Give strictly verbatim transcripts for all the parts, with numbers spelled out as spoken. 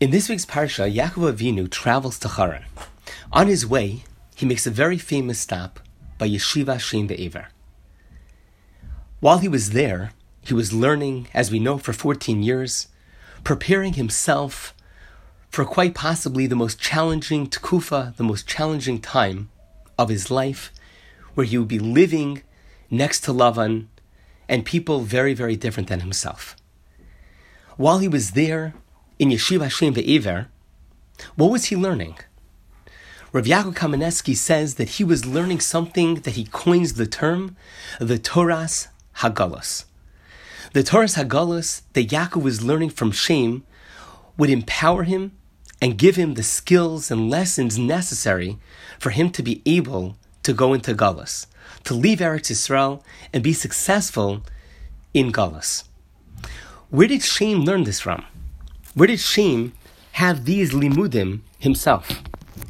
In this week's Parsha, Yaakov Avinu travels to Haran. On his way, he makes a very famous stop by Yeshiva Shem Be'ever. While he was there, he was learning, as we know, for fourteen years, preparing himself for quite possibly the most challenging tekufa, the most challenging time of his life, where he would be living next to Lavan and people very, very different than himself. While he was there in Yeshiva Shem Be'ever, what was he learning? Rav Yaakov Kamenetsky says that he was learning something that he coins the term, the Toras Hagalos. The Toras Hagalos that Yaakov was learning from Shem would empower him and give him the skills and lessons necessary for him to be able to go into Galus, to leave Eretz Yisrael and be successful in Galus. Where did Shem learn this from? Where did Shem have these limudim himself?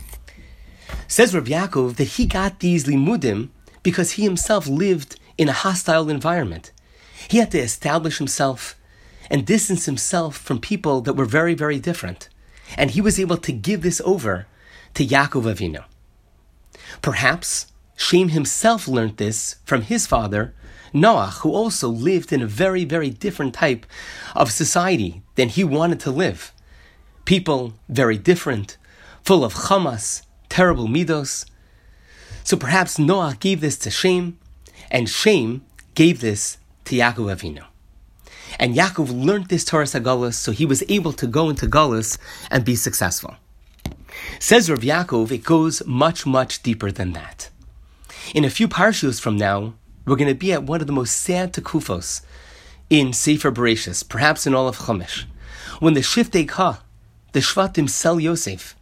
Says Rav Yaakov that he got these limudim because he himself lived in a hostile environment. He had to establish himself and distance himself from people that were very, very different. And he was able to give this over to Yaakov Avinu. Perhaps Shem himself learned this from his father, Noach, who also lived in a very, very different type of society than he wanted to live. People very different, full of chamas, terrible midos. So perhaps Noach gave this to Shem, and Shem gave this to Yaakov Avinu. And Yaakov learned this Toras Hagalos, so he was able to go into Galus and be successful. Says Rav Yaakov, it goes much, much deeper than that. In a few parshios from now, we're going to be at one of the most sad tekufos in Sefer Bereshis, perhaps in all of Chumash, when the Shiftei Ka, the Shvatim, sell Yosef.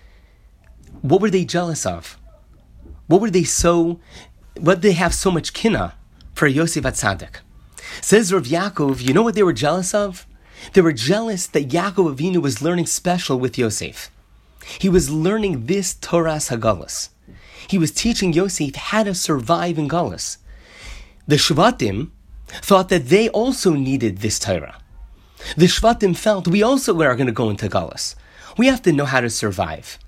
What were they jealous of? What were they so? What did they have so much kinah for Yosef HaTzadik? Says Rav Yaakov, you know what they were jealous of? They were jealous that Yaakov Avinu was learning special with Yosef. He was learning this Toras Hagalos. He was teaching Yosef how to survive in Galus. The Shvatim thought that they also needed this Torah. The Shvatim felt we also are going to go into Galus. We have to know how to survive.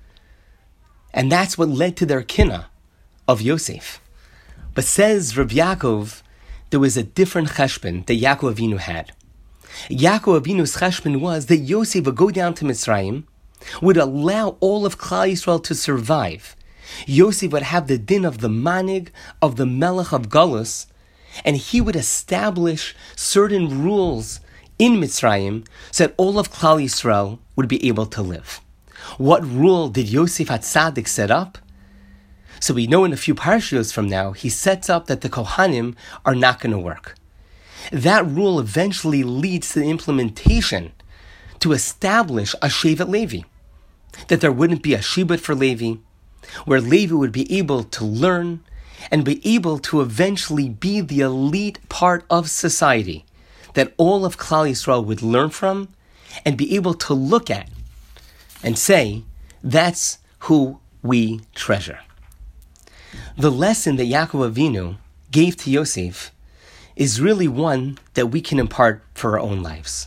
And that's what led to their kinah of Yosef. But says Rav Yaakov, there was a different cheshbon that Yaakov Avinu had. Yaakov Avinu's cheshbon was that Yosef would go down to Mitzrayim, would allow all of Klal Yisrael to survive. Yosef would have the din of the manig, of the melech of Galus, and he would establish certain rules in Mitzrayim so that all of Klal Yisrael would be able to live. What rule did Yosef HaTzadik set up? So we know in a few parshios from now, he sets up that the Kohanim are not going to work. That rule eventually leads to the implementation to establish a Shevet Levi, that there wouldn't be a Shibud for Levi, where Levi would be able to learn and be able to eventually be the elite part of society that all of Klal Yisrael would learn from and be able to look at and say, that's who we treasure. The lesson that Yaakov Avinu gave to Yosef is really one that we can impart for our own lives.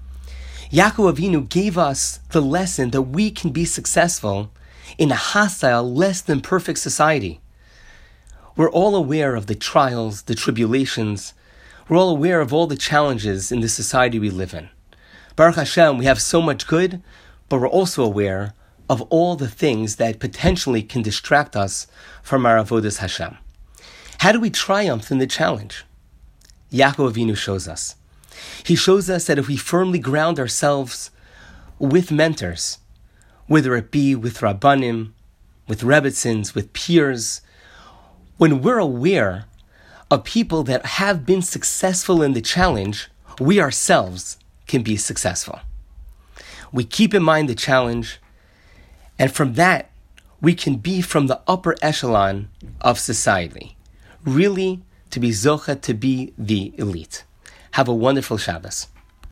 Yaakov Avinu gave us the lesson that we can be successful in a hostile, less than perfect society. We're all aware of the trials, the tribulations. We're all aware of all the challenges in the society we live in. Baruch Hashem, we have so much good, but we're also aware of all the things that potentially can distract us from our avodas Hashem. How do we triumph in the challenge? Yaakov Avinu shows us. He shows us that if we firmly ground ourselves with mentors, whether it be with Rabbanim, with Rebbetzins, with peers, when we're aware of people that have been successful in the challenge, we ourselves can be successful. We keep in mind the challenge, and from that, we can be from the upper echelon of society, really to be zocha, to be the elite. Have a wonderful Shabbos.